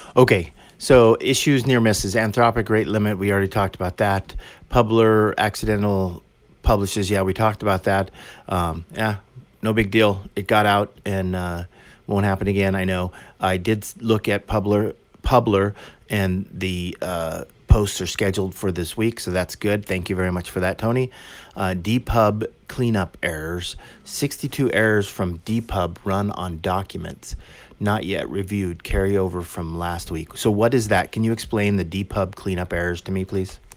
Okay, so issues near misses, Anthropic rate limit, we already talked about that. Publer accidental publishes, yeah, we talked about that. Yeah, no big deal. It got out and won't happen again. I know. I did look at Publer, and the posts are scheduled for this week, so that's good. Thank you very much for that, Tony. Dpub cleanup errors, 62 errors from Dpub run on documents not yet reviewed, carryover from last week. So what is that? Can you explain the Dpub cleanup errors to me, please?